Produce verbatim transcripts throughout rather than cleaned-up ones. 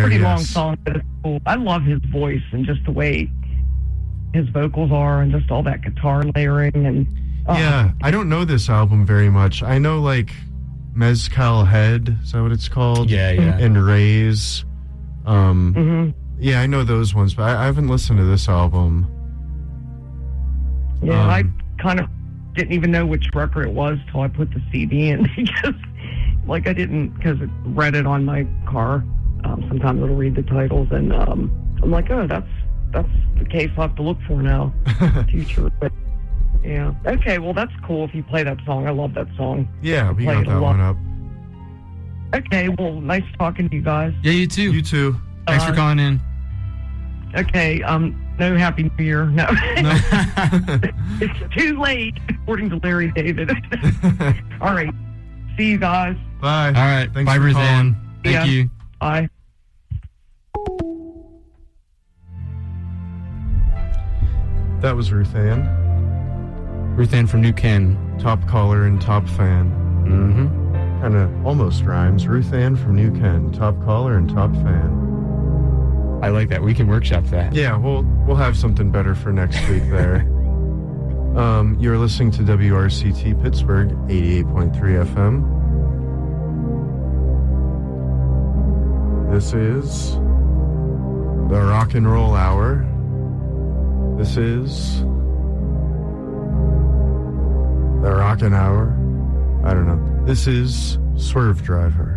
pretty yes. long song, but it's cool. I love his voice and just the way his vocals are and just all that guitar layering. And uh, yeah, I don't know this album very much. I know, like, Mezcal Head, is that what it's called? Yeah, yeah. And Rays. Um, mm-hmm. Yeah, I know those ones, but I, I haven't listened to this album. Yeah, um, I kind of didn't even know which record it was till I put the C D in because, like, I didn't, because it read it on my car. Um, sometimes it'll read the titles, and um, I'm like, oh, that's that's the case I'll have to look for now, future. But yeah, okay, well, that's cool if you play that song. I love that song. Yeah, we play got it a that lot. one up. Okay, well, nice talking to you guys. Yeah, you too. You too. Thanks for Uh, calling in. Okay, um, no Happy New Year. No. No. It's too late, according to Larry David. All right. See you guys. Bye. All right. Thanks Bye, for Ruth calling. Ann. Thank Yeah. you. Bye. That was Ruth Ann. Ruth Ann from New Ken. Top caller and top fan. Mm-hmm. Kind of almost rhymes. Ruth Ann from New Ken. Top caller and top fan. I like that. We can workshop that. Yeah, we'll we'll have something better for next week there. um, you're listening to W R C T Pittsburgh, eighty-eight point three F M. This is the Rock and Roll Hour. This is the Rockin' Hour. I don't know. This is Swerve Driver.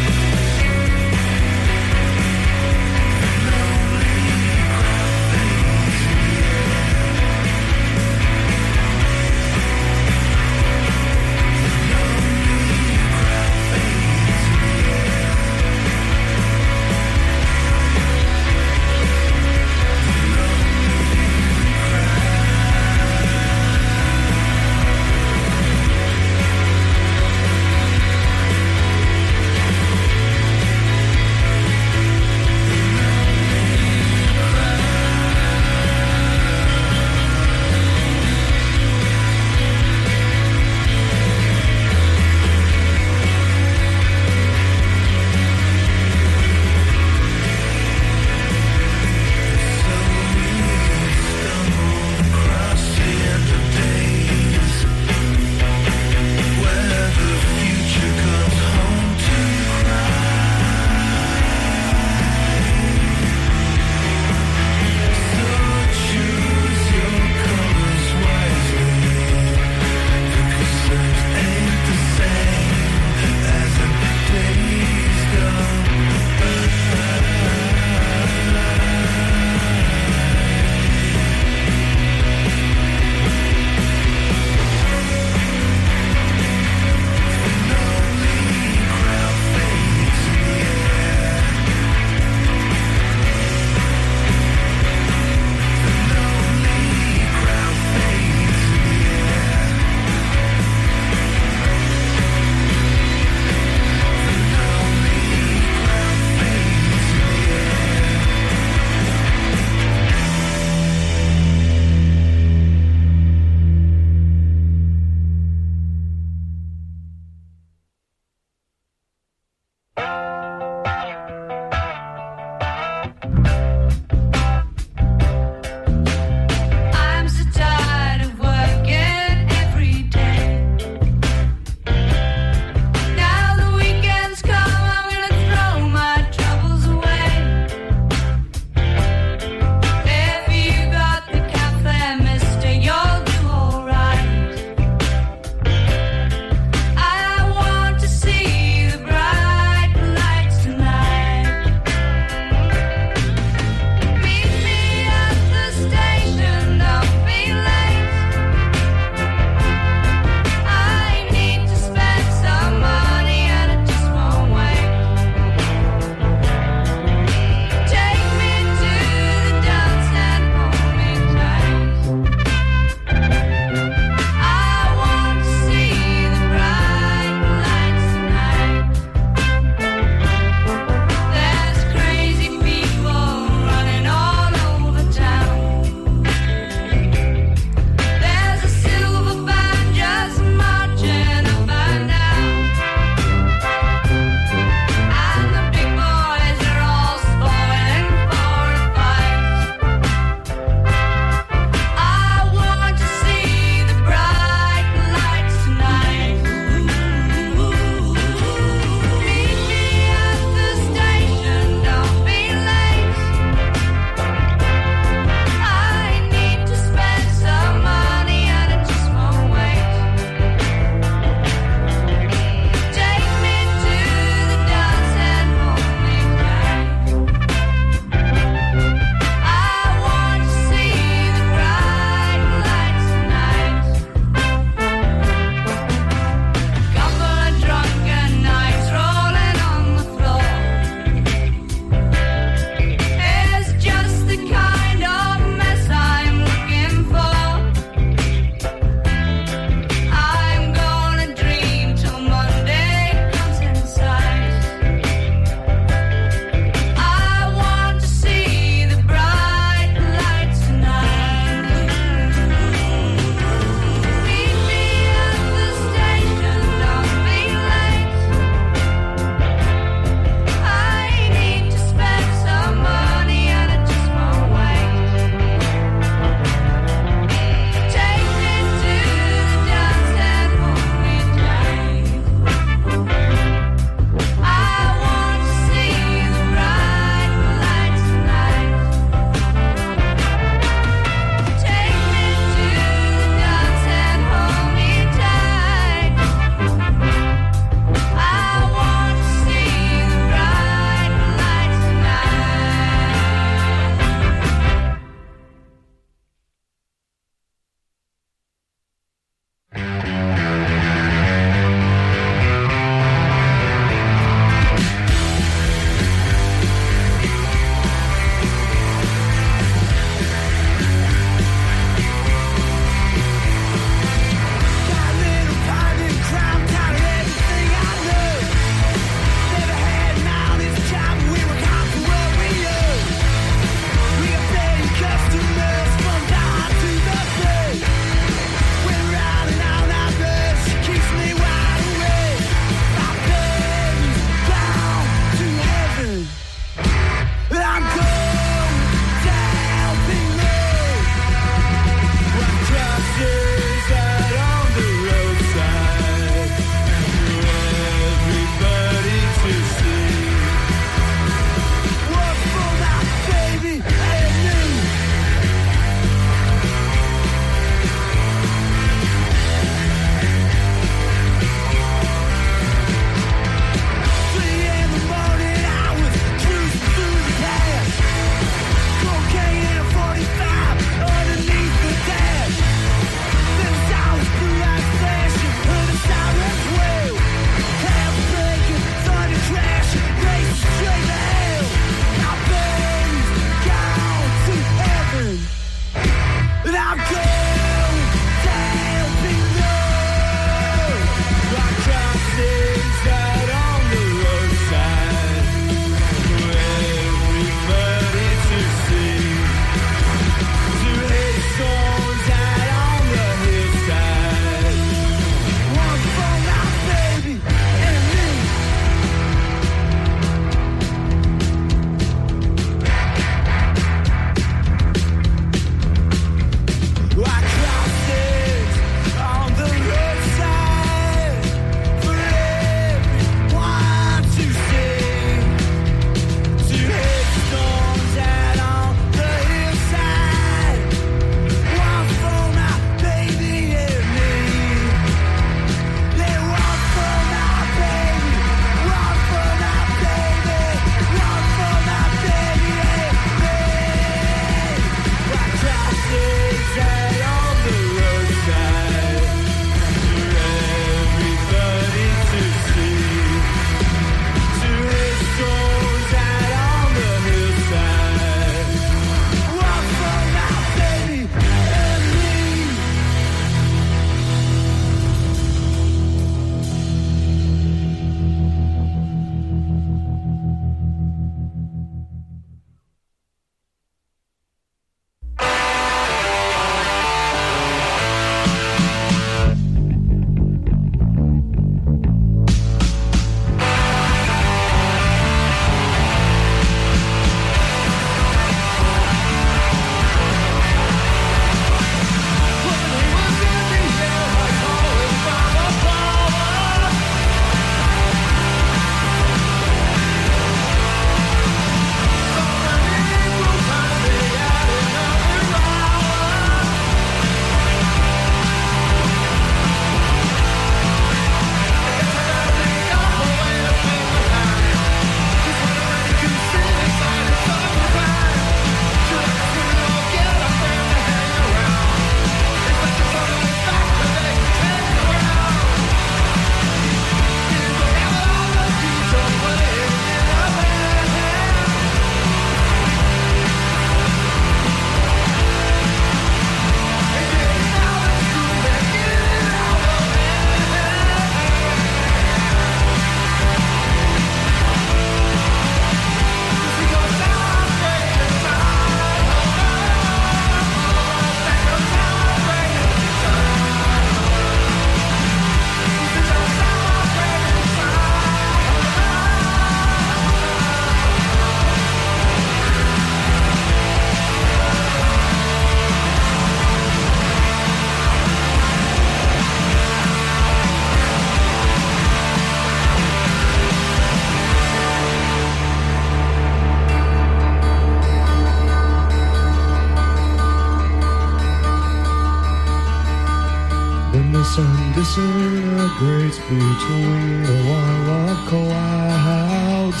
disintegrates between a wall of clouds.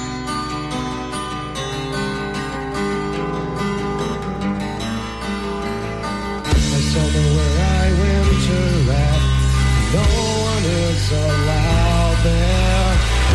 A summer where I winter at, no one is allowed there.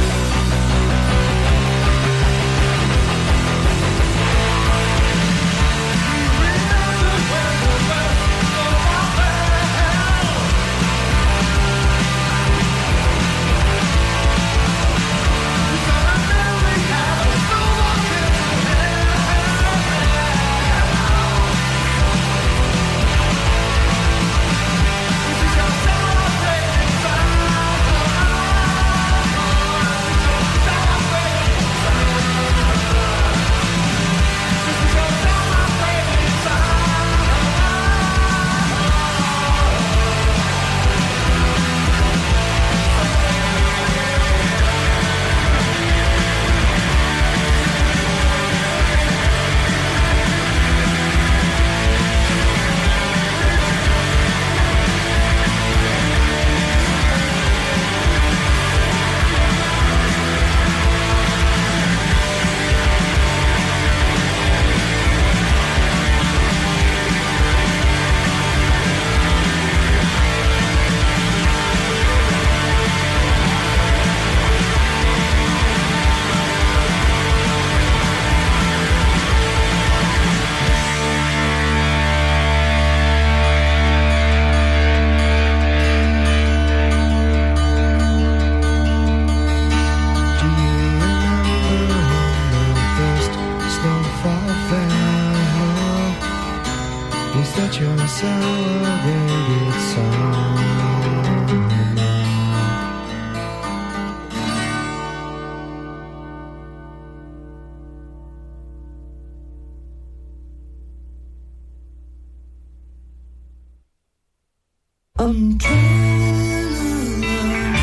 I'm trying to learn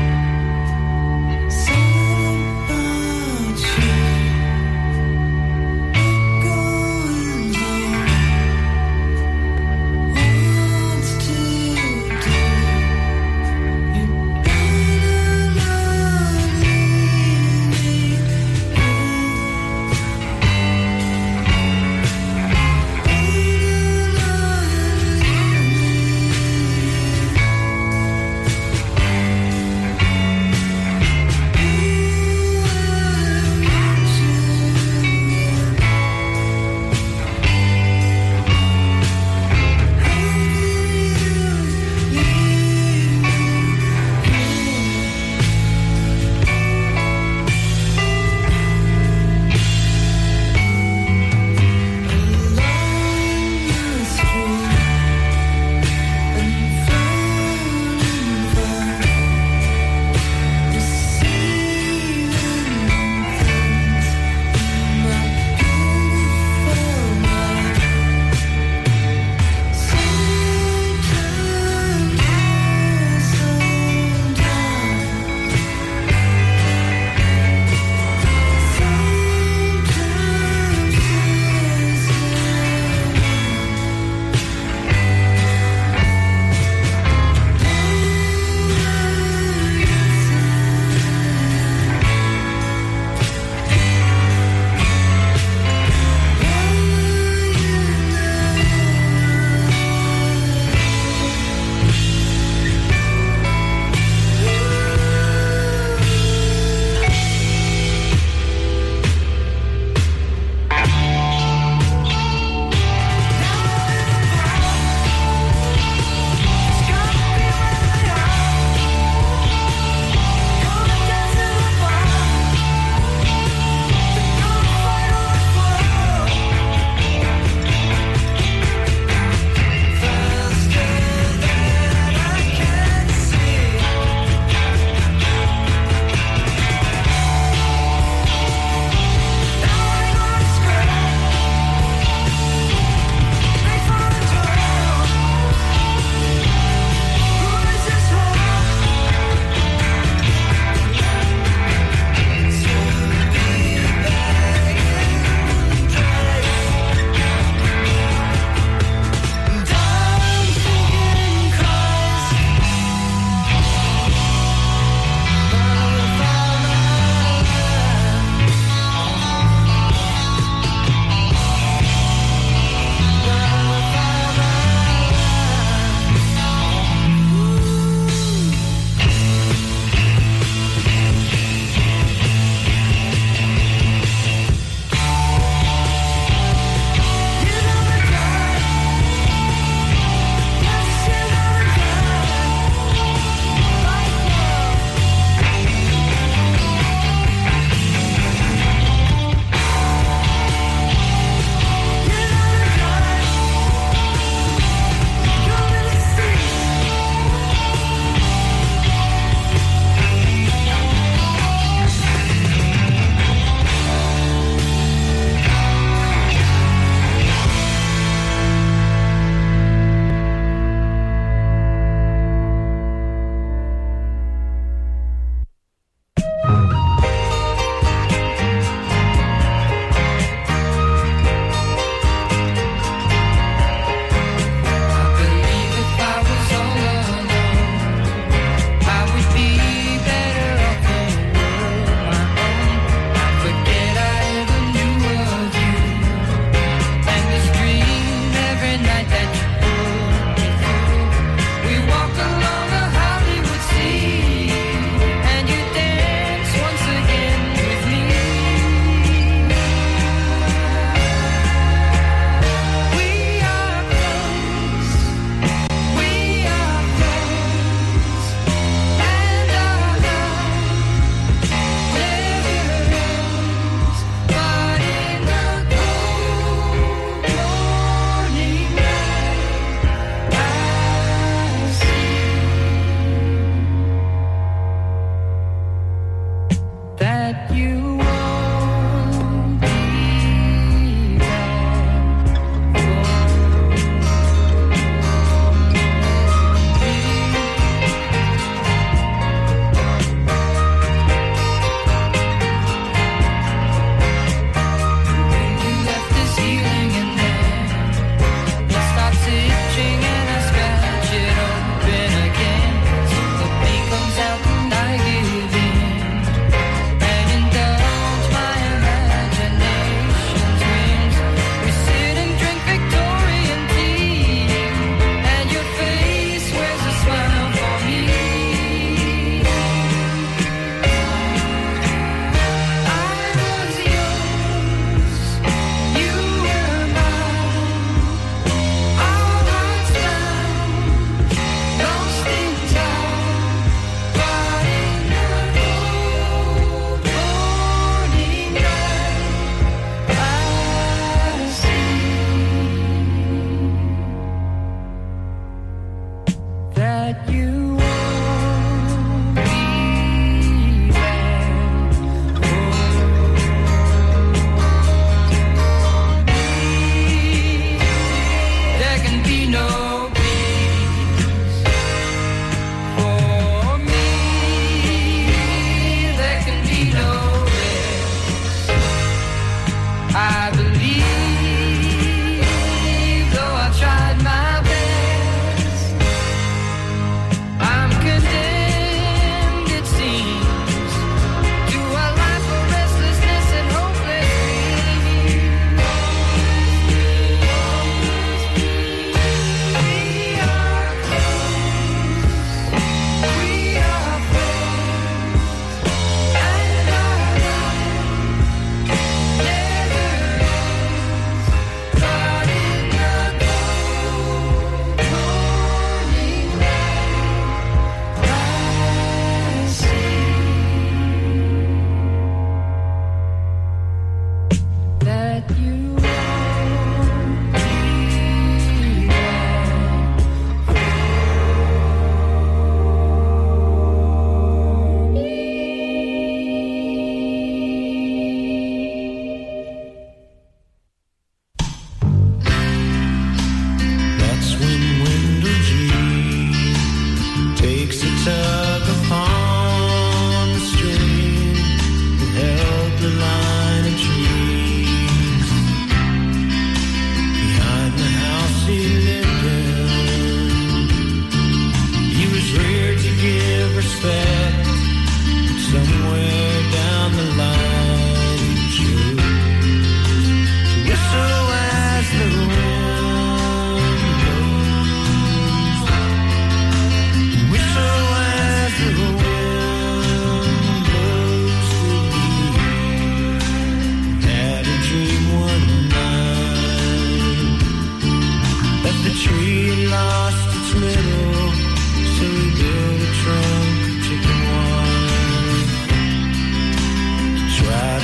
something about you. Going on, what's to do? You better not leave me better not leave me.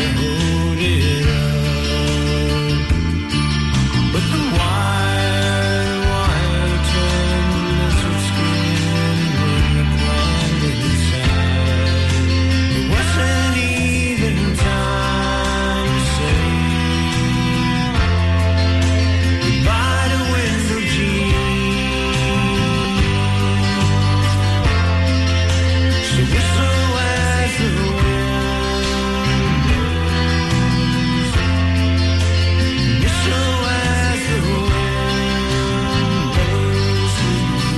hold it up. But the white, white turned lizard skin when the crumbling inside. It wasn't even time to say goodbye to window jeans. So whistle as the wind blows. Whistle as the wind blows to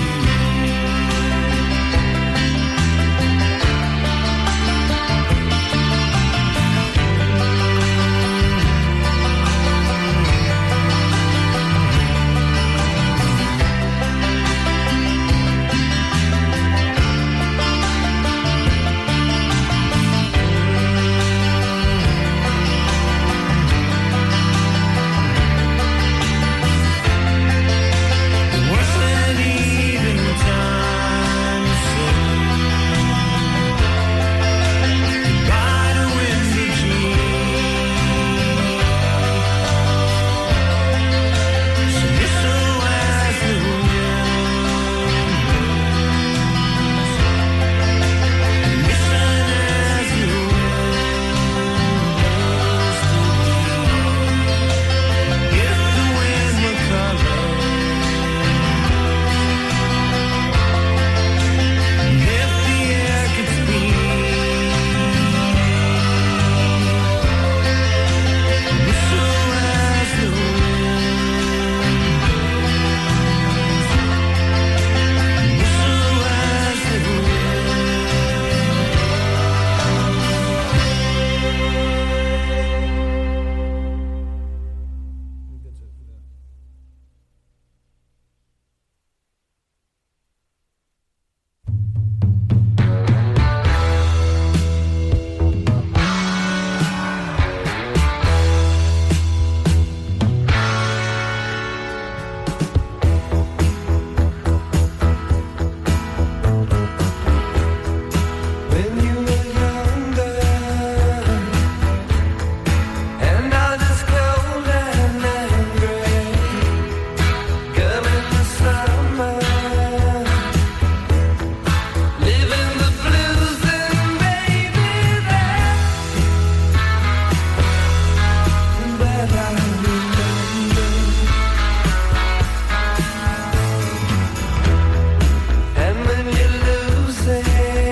It wasn't even time to say goodbye to window jeans. So whistle as the wind blows. Listen as the wind blows to me. If the wind were color, if the air could speak, whistle as the wind blows. Whistle as the When you were younger, and I was cold and angry, coming the summer, living the blues and baby that, that I remember. And when you lose it,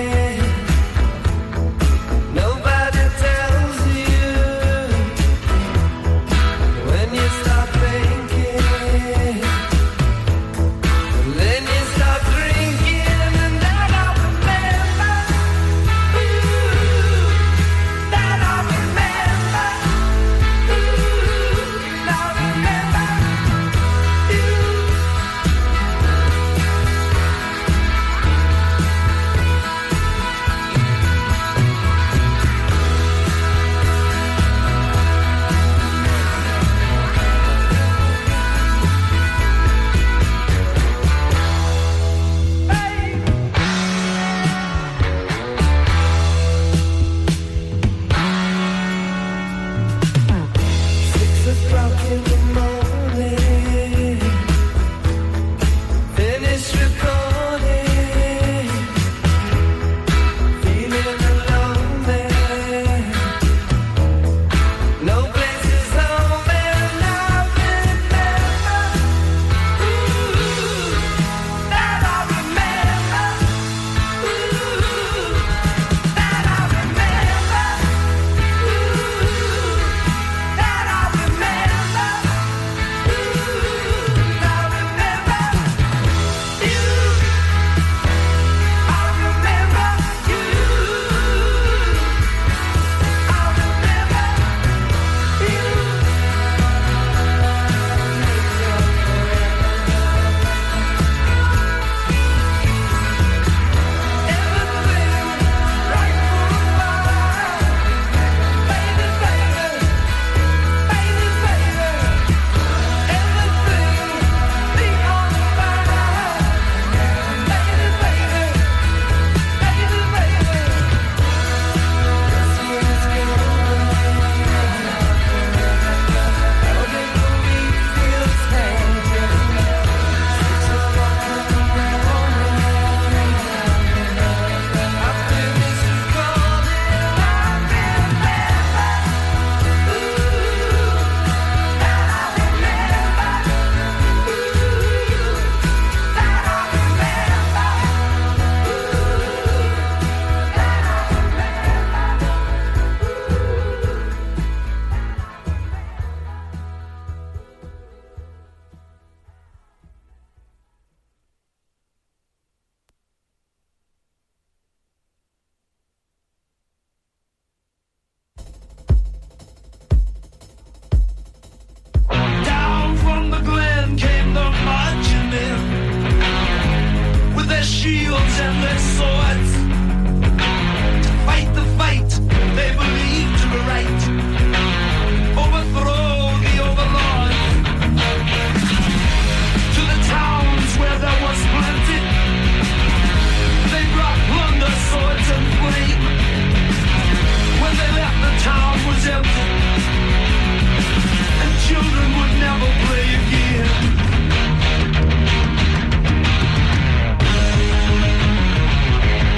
nobody tells you. When you start thinking, then you start drinking, and that I remember. Ooh, that I remember. Ooh, I remember you. Six o'clock in the morning, finish recording, feeling alone there. No place is home and I remember. Ooh, that I remember. Ooh, that I remember. Ooh, that I remember. Ooh, I remember you. I remember you. I remember shields and their swords to fight the fight they believe to be right, overthrow the overlords. To the towns where there was plenty, they brought plunder, swords and flame. When they left, the town was empty, and children would never play again.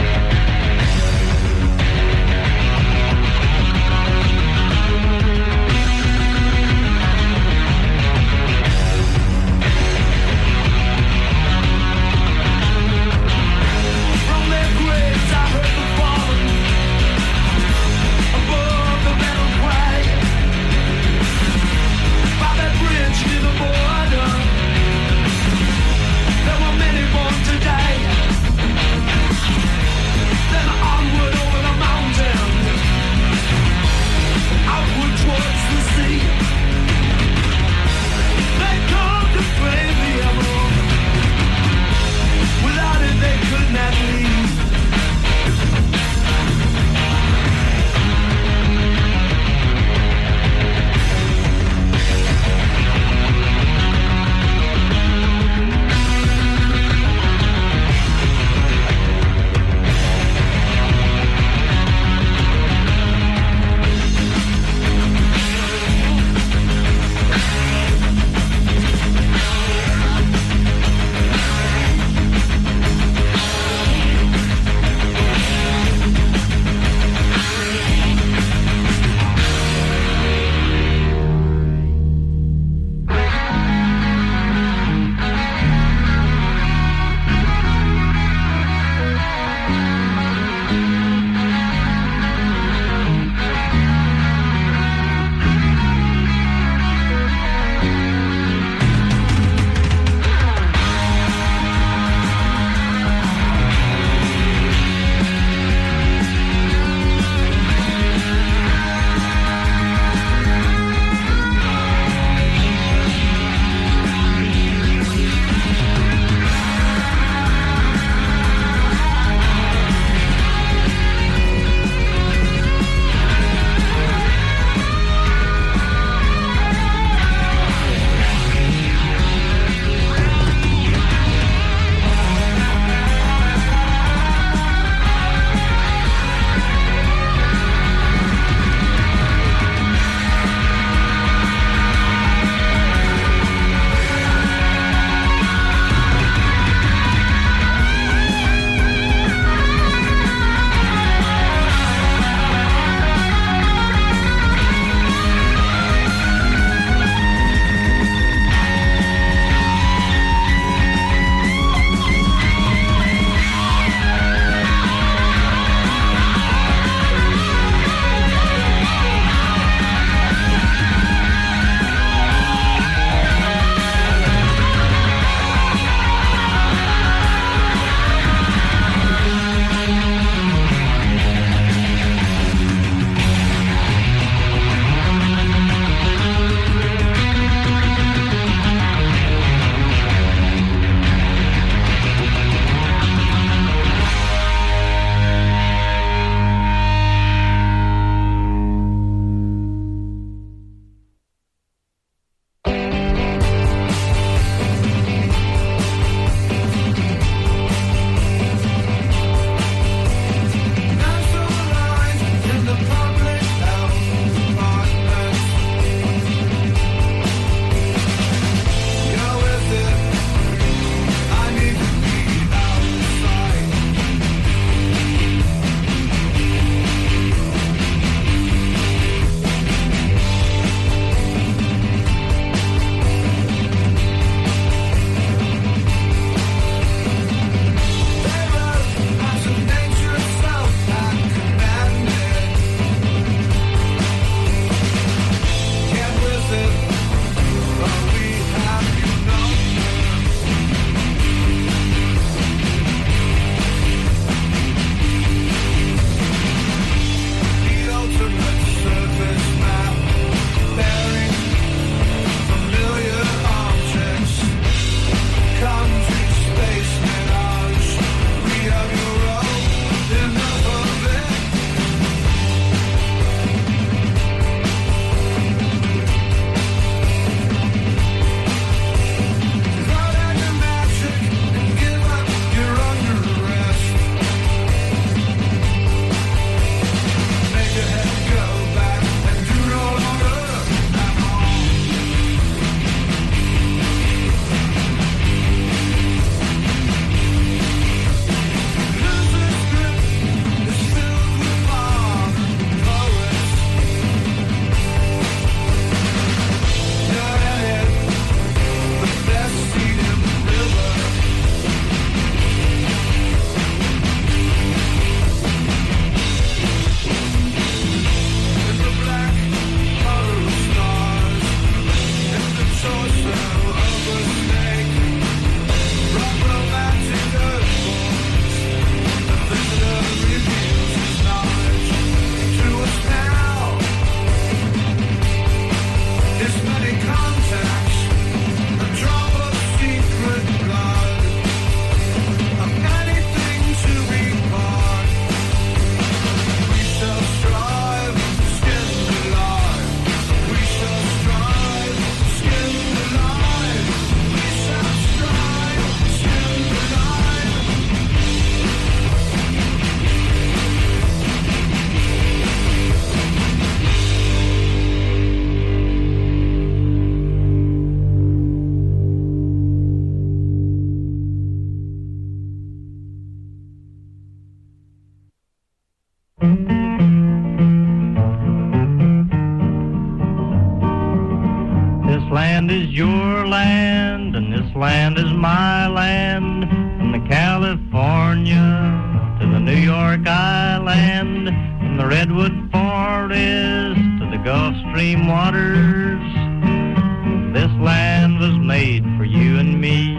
land is your land, and this land is my land. From the California to the New York Island, from the Redwood Forest to the Gulf Stream waters, this land was made for you and me.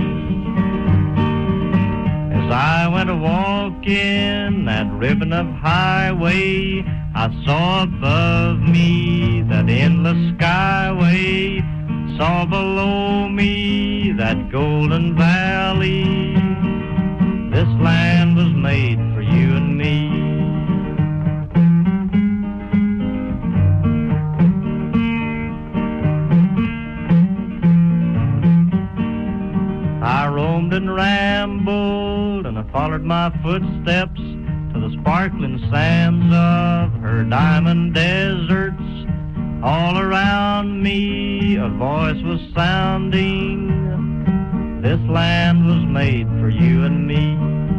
As I went a walking that ribbon of highway, I saw above me that endless skyway, saw below me that golden valley. This land was made for you and me. I roamed and rambled, and I followed my footsteps to the sparkling sands of her diamond deserts. All around me a voice was sounding, this land was made for you and me.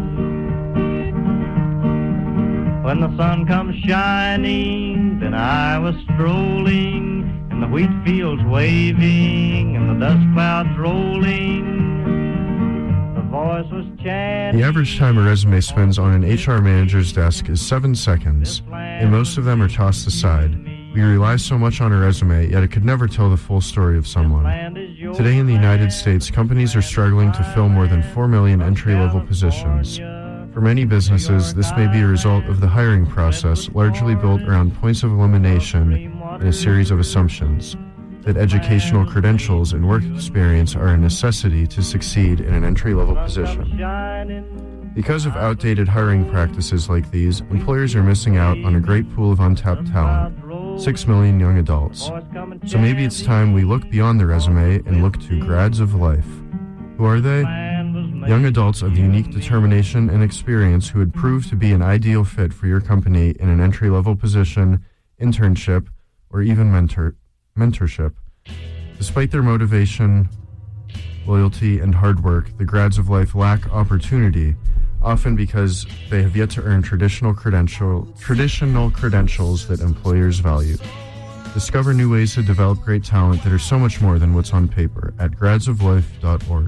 When the sun comes shining, then I was strolling, and the wheat fields waving, and the dust clouds rolling. The voice was chanting. The average time a resume spends on an H R manager's desk is seven seconds, and most of them are tossed aside. We rely so much on a resume, yet it could never tell the full story of someone. Today in the United States, companies are struggling to fill more than four million entry-level positions. For many businesses, this may be a result of the hiring process, largely built around points of elimination and a series of assumptions that educational credentials and work experience are a necessity to succeed in an entry-level position. Because of outdated hiring practices like these, employers are missing out on a great pool of untapped talent, six million young adults. So maybe it's time we look beyond the resume and look to grads of life. Who are they? Young adults of unique determination and experience who would prove to be an ideal fit for your company in an entry-level position, internship, or even mentor mentorship. Despite their motivation, loyalty, and hard work, the grads of life lack opportunity, often because they have yet to earn traditional credential traditional credentials that employers value. Discover new ways to develop great talent that are so much more than what's on paper at grads of life dot org.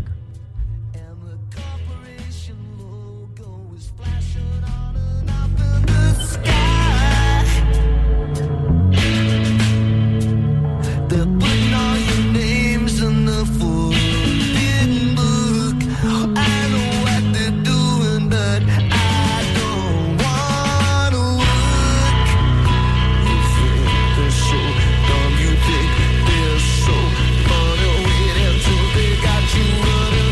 Got you running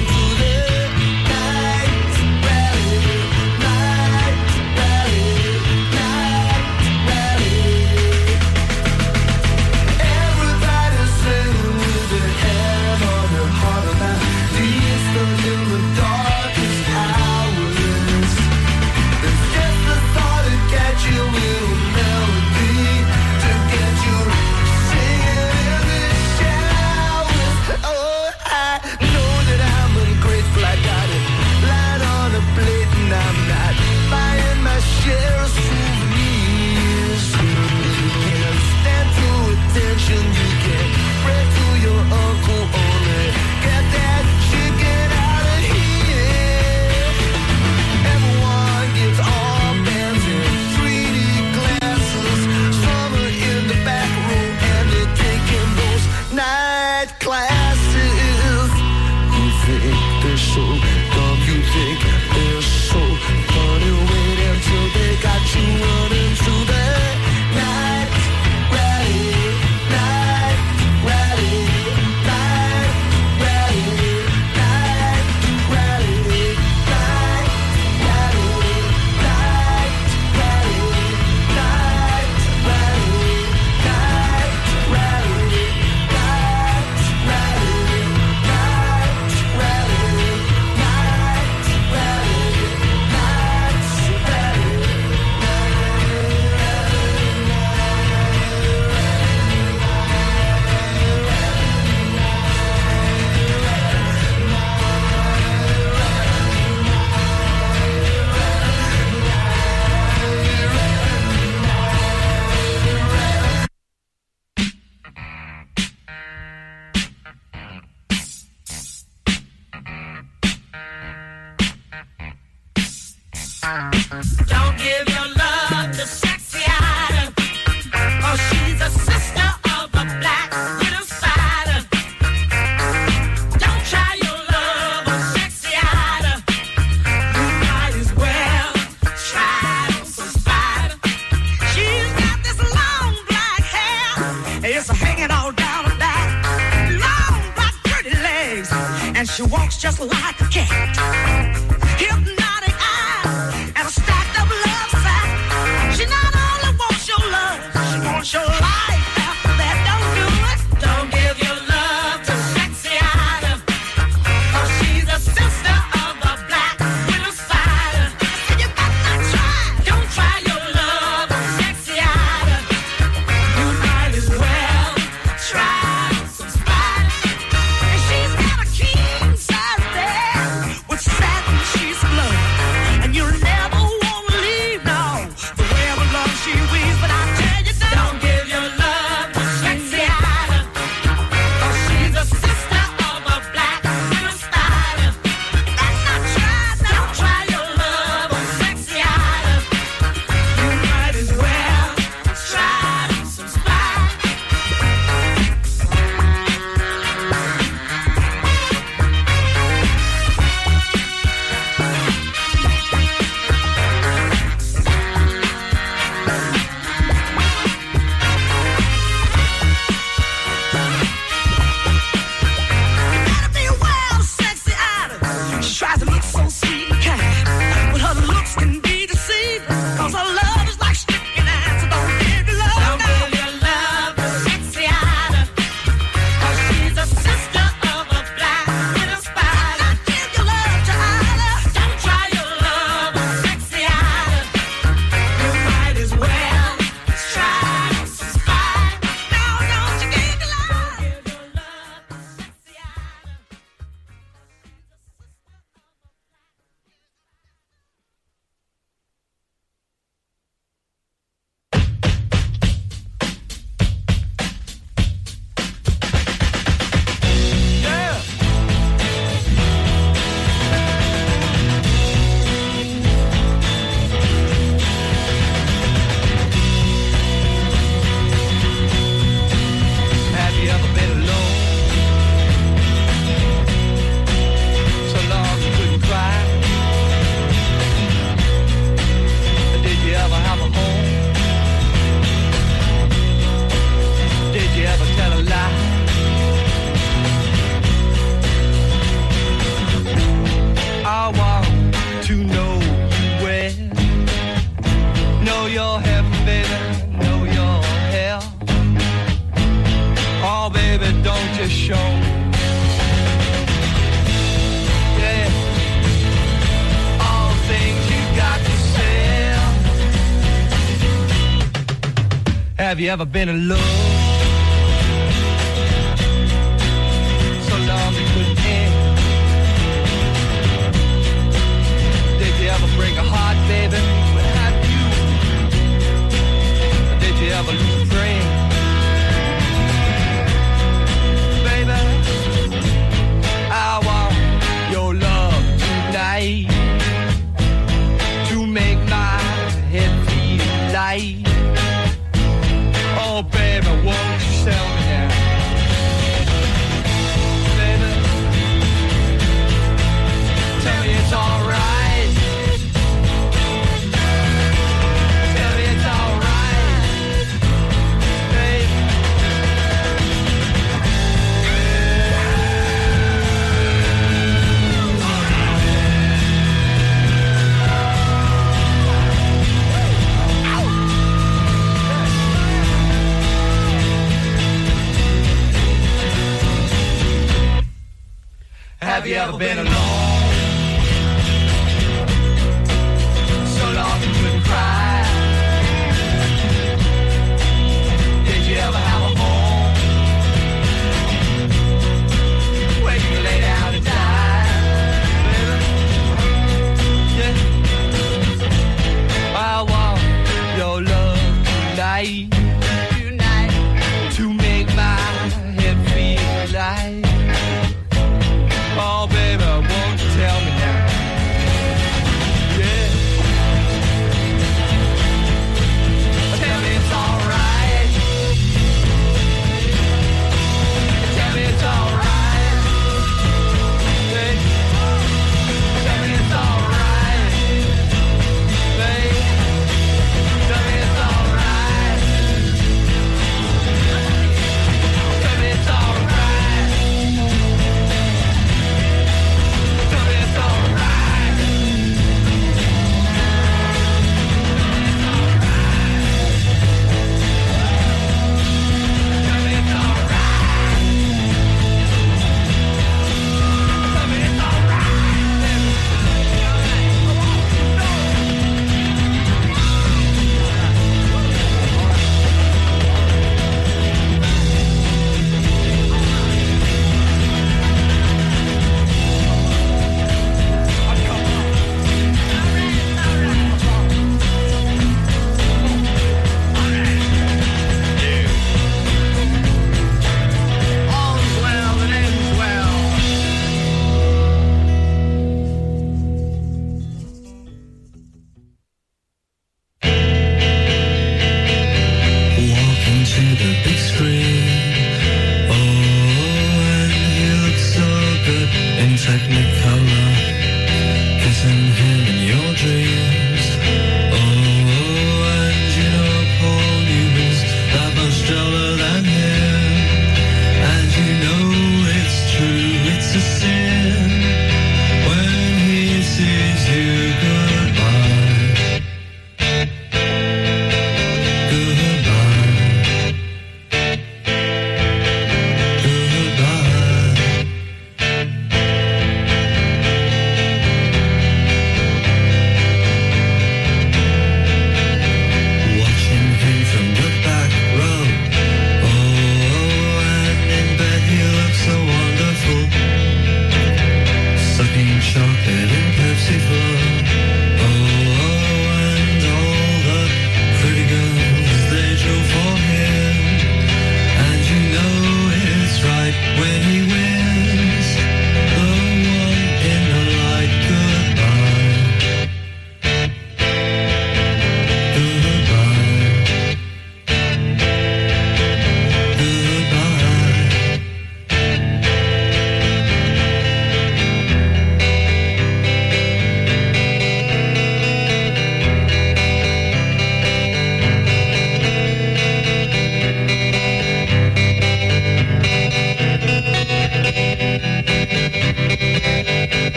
hanging all down her back. Long, black, pretty legs, and she walks just like a cat. Hypnotic eyes and a stacked up love sack. She not only wants your love, she wants your life after that. Don't do it. Don't give your love to sexy Ida, 'cause she's a sister of a black widow spider. And you better not try. Don't try your love on sexy Ida. You might as well try some spider. And she's got a keen size there with satin she's blood. And you'll never want to leave now. The way of love she weaves, but I tell you, don't give your love to sexy Ida, 'cause she's a sister of a black widow spider. Better not try, don't try your love on sexy Ida. You might as well try some spider. Better be aware of sexy Ida. She tries to look so sweet and kind, but her looks can be deceiving, 'cause her love is like sticking ants. So don't give your love. Don't give your love to sexy Ida, 'cause she's a sister of a black widow spider. Don't give your love to Ida. Don't try your love on sexy Ida. You might as well try some spider. No, don't you give your love. Don't give your love to sexy Ida. Yeah. Have you ever been alone? So long you couldn't cry? Did you ever have a home? Did you ever tell a lie? I want to know you well. Know your heaven, baby. Know your hell. Oh, baby, don't you show me. Yeah. All things you got to sell. Have you ever been in love? So long you couldn't end. Did you ever break a heart, baby? Well, have you? Did you ever lose a friend? Baby, I want your love tonight to make my head feel light. Oh, baby, won't you sell me now? Baby, tell me it's alright. Tell me it's alright. Baby. Have you ever been alone? So long you couldn't cry. Did you ever have a home where you lay down and die, baby? Yeah. I want your love tonight, tonight, to make my head feel light. Oh, baby, won't you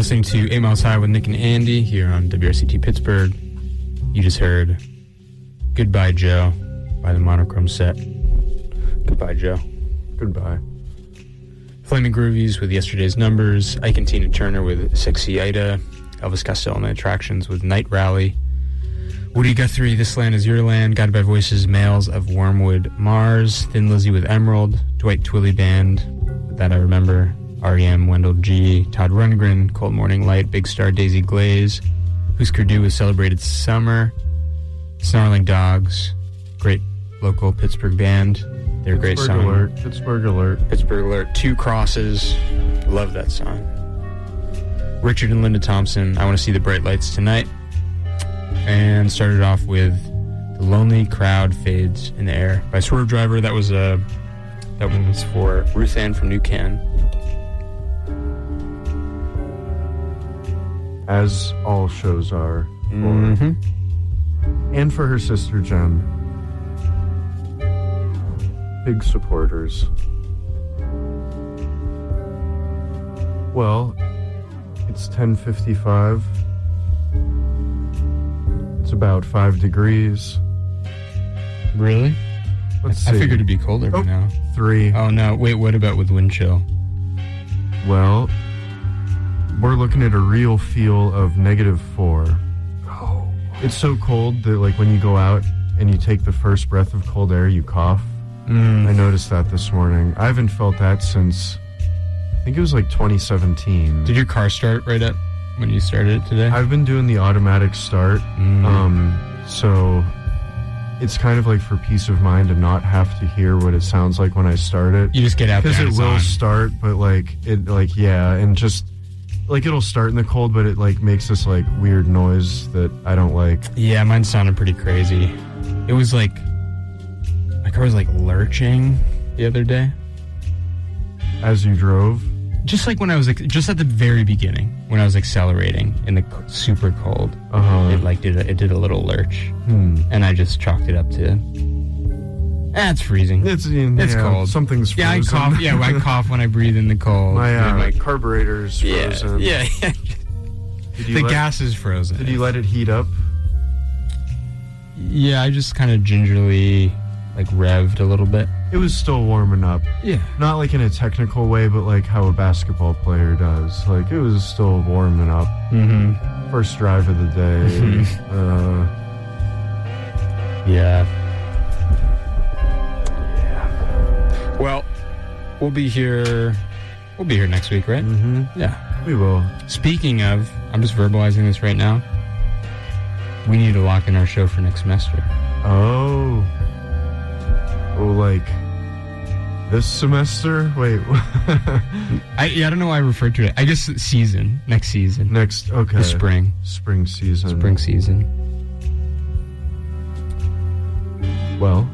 listening to Eight Miles High with Nick and Andy here on W R C T Pittsburgh. You just heard Goodbye Joe by the Monochrome Set. Goodbye, Joe. Goodbye. Flaming Groovies with Yesterday's Numbers. Ike and Tina Turner with Sexy Ida. Elvis Costello and the Attractions with Night Rally. Woody Guthrie, This Land Is Your Land. Guided by Voices, Males of Wormwood, Mars. Thin Lizzy with Emerald. Dwight Twilley Band, That I Remember. R E M, Wendell G. Todd Rundgren, Cold Morning Light. Big Star, Daisy Glaze. Husker Du with Celebrated Summer. Snarling Dogs. Great local Pittsburgh band. They're a great Pittsburgh song. Alert. Pittsburgh Alert. Pittsburgh Alert. Two Crosses. Love that song. Richard and Linda Thompson, I Want to See the Bright Lights Tonight. And started off with The Lonely Crowd Fades in the Air by Swerve Driver. That was uh, that one was for Ruth Ann from New Canton. As all shows are. For, Mm-hmm. and for her sister Jen. Big supporters. Well, it's ten fifty-five. It's about five degrees. Really? Let's I see. figured it'd be colder by Oh. now. Three. Oh no! Wait, what about with wind chill? Well, we're looking at a real feel of negative four. Oh, It's so cold that, like, when you go out and you take the first breath of cold air, you cough. mm. I noticed that this morning. I haven't felt that since, I think it was like twenty seventeen. Did your car start right up when you started it today? I've been doing the automatic start, Mm. um, so it's kind of like for peace of mind to not have to hear what it sounds like when I start it. you just get out there. Because and it it's will on. start, but like, it, like, yeah, and just, like, it'll start in the cold, but it, like, makes this, like, weird noise that I don't like. Yeah, mine sounded pretty crazy. It was like my car was like lurching the other day. As you drove, Just like when I was like, just at the very beginning when I was accelerating in the c- super cold, uh-huh. it like did a, it did a little lurch, Hmm. and I just chalked it up to, ah, it's freezing. It's, it's It's cold. Something's frozen. Yeah, I cough. Yeah, I cough when I breathe in the cold. My, uh, And, like, carburetor's yeah, frozen. yeah, yeah. Did you The let, gas is frozen. Did you let it heat up? Yeah, I just kind of gingerly like revved a little bit. It was still warming up. Yeah. Not like in a technical way, but like how a basketball player does. Like, it was still warming up. Mm-hmm. First drive of the day. uh, Yeah. Yeah. Well, we'll be here. We'll be here next week, right? mm-hmm. Yeah. We will. Speaking of, I'm just verbalizing this right now. We need to lock in our show for next semester. Oh. Oh, like this semester? Wait. I yeah, I don't know why I referred to it. I guess season. Next season. Next, okay. The spring. Spring season. Spring season. Well,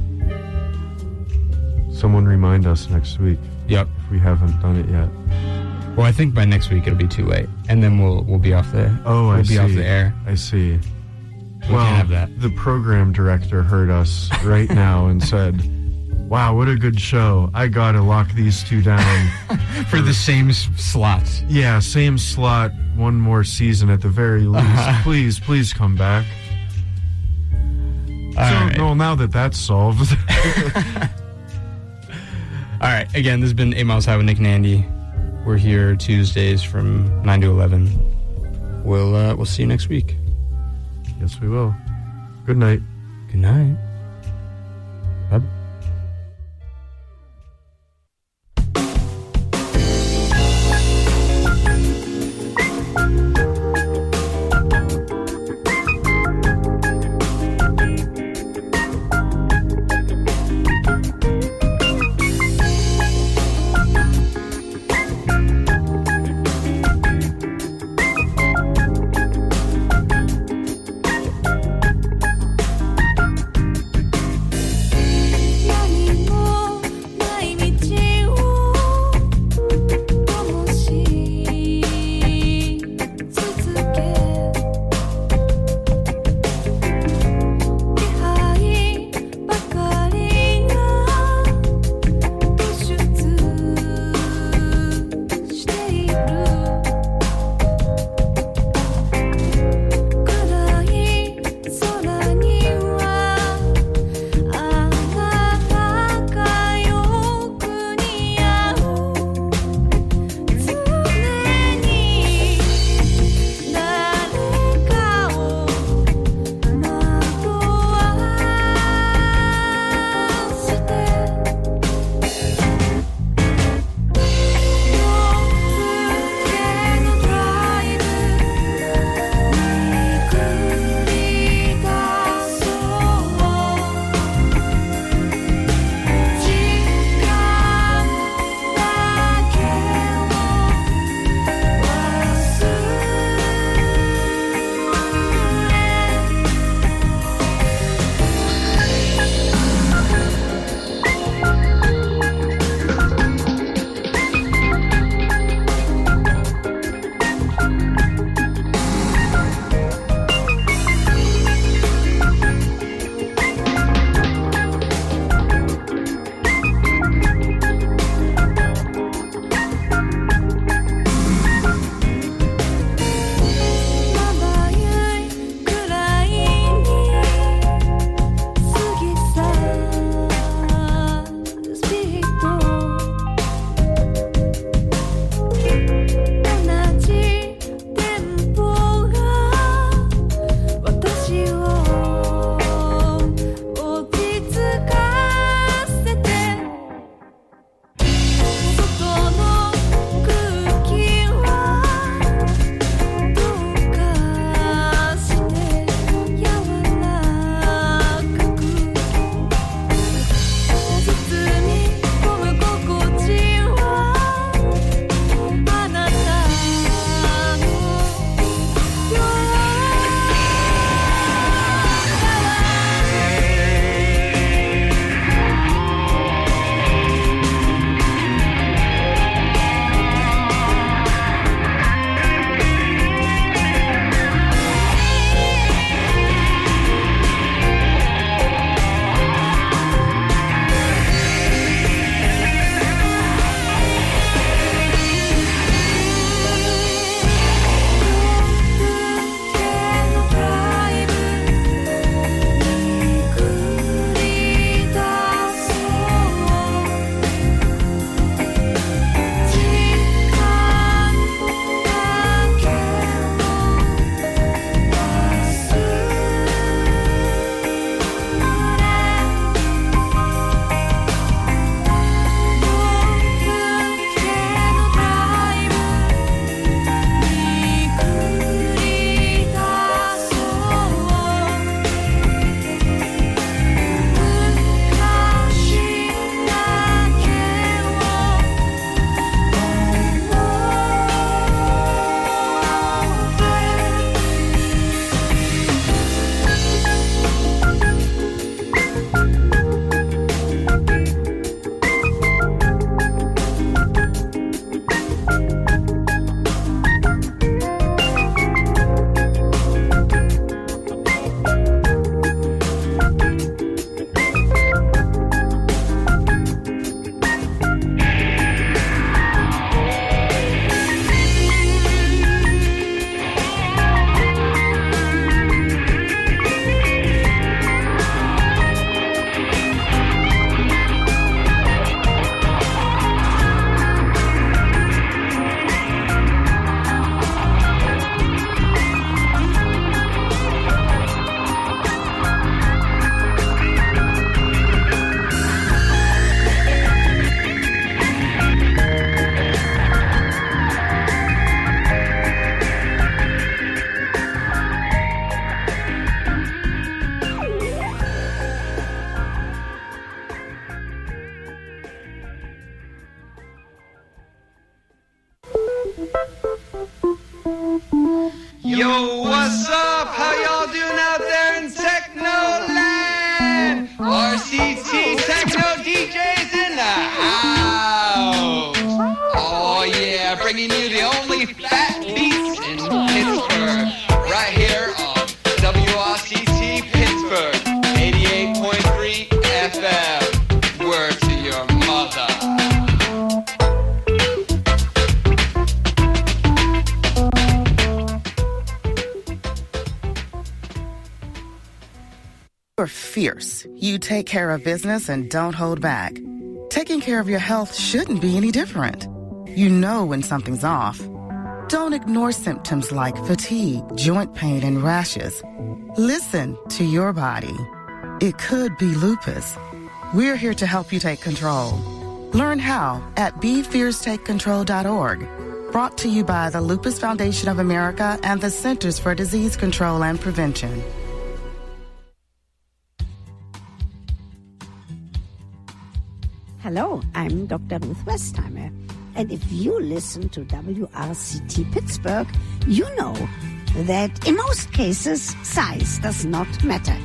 someone remind us next week Yep. if we haven't done it yet. Well, I think by next week it'll be too late, and then we'll we'll be off the Oh, we'll I be see. off the air. I see. We well, can't have that. The program director heard us right now and said, "Wow, what a good show! I gotta lock these two down For the same s- slots. Yeah, same slot, one more season at the very least. Uh-huh. Please, please come back." All so, right. well, now that that's solved, All right. Again, this has been Eight Miles High with Nick and Andy. We're here Tuesdays from nine to eleven. We'll uh, we'll see you next week. yes, we will. Good night. Good night. Bye. C T Techno D Js in the house. Oh yeah, bringing you the only fat beats in Pittsburgh. Right here on W R C T Pittsburgh, eighty-eight point three F M. Word to your mother. You're fierce. You take care of business and don't hold back. Taking care of your health shouldn't be any different. You know when something's off. Don't ignore symptoms like fatigue, joint pain, and rashes. Listen to your body. It could be lupus. We're here to help you take control. Learn how at be fierce take control dot org. Brought to you by the Lupus Foundation of America and the Centers for Disease Control and Prevention. Hello, I'm Doctor Ruth Westheimer. And if you listen to W R C T Pittsburgh, you know that in most cases, size does not matter.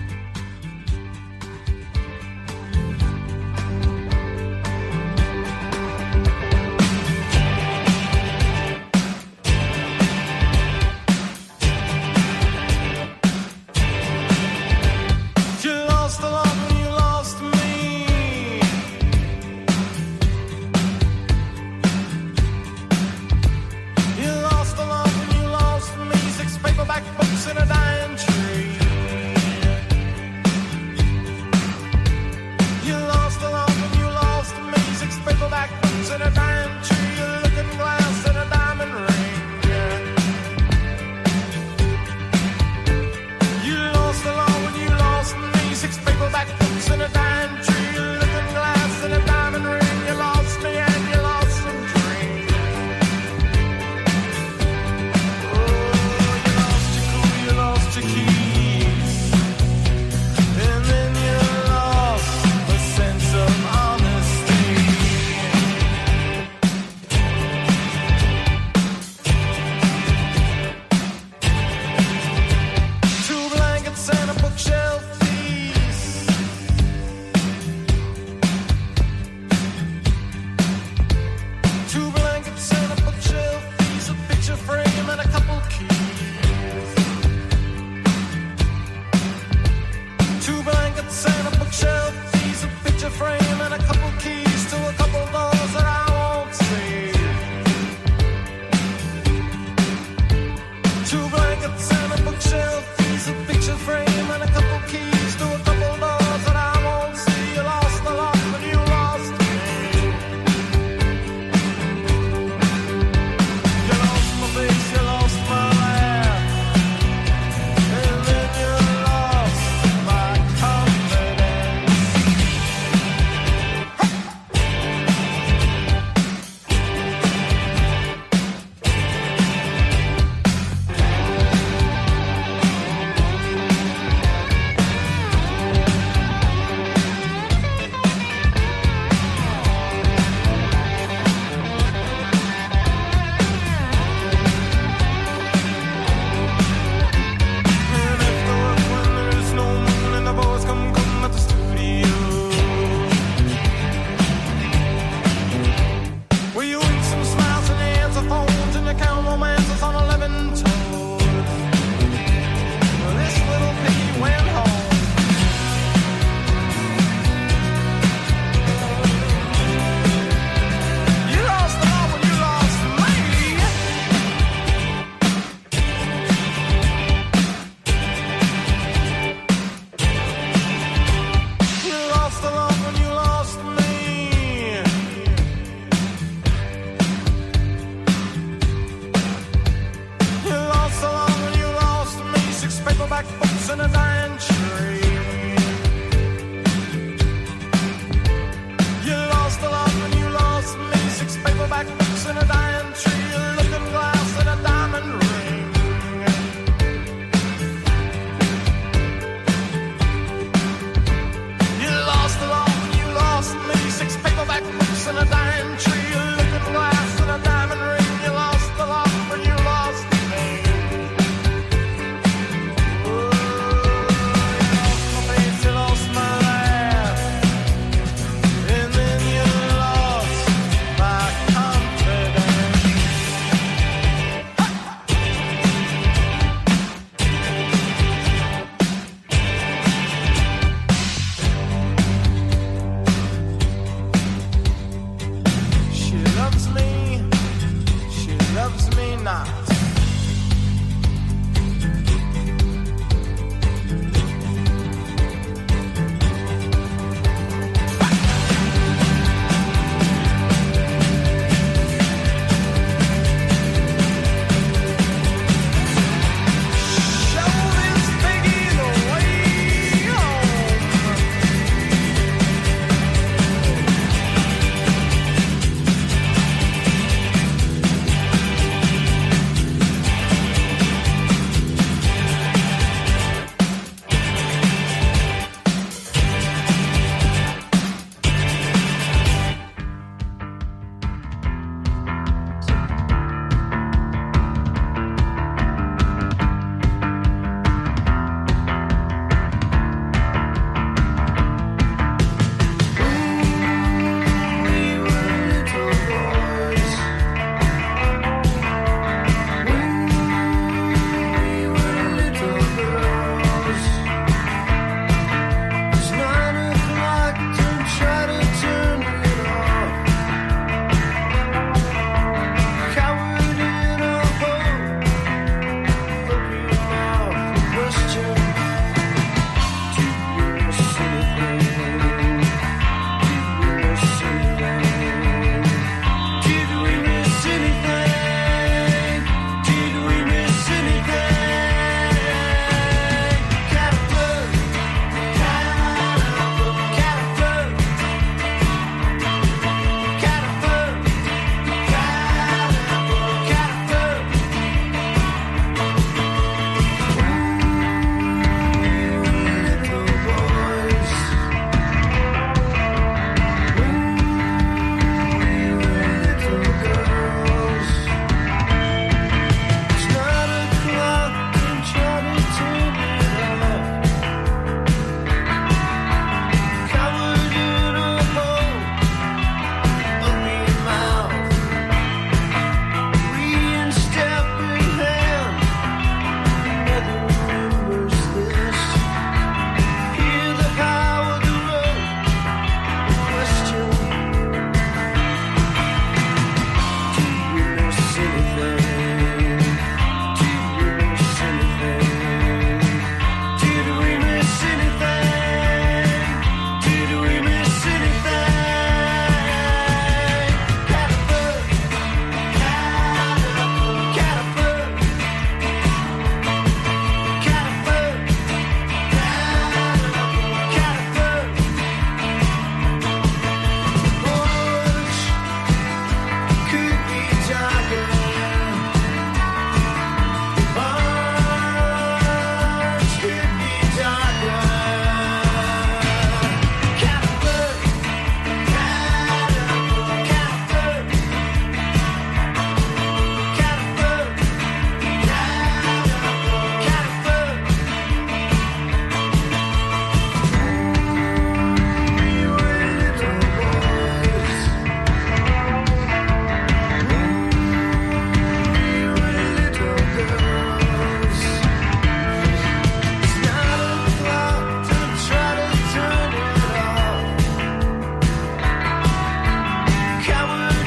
Frame